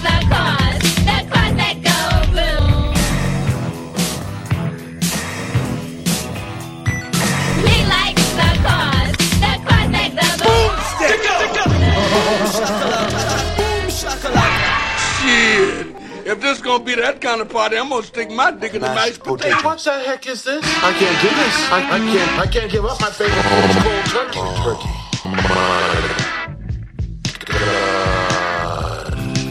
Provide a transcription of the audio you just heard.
the cars that go boom. We like the cars that go boom. Boom shakalaka. Shit. If this gonna be that kind of party, I'm gonna stick my dick in the mashed potato. What the heck is this? I can't do this. I can't give up my favorite food, cold turkey.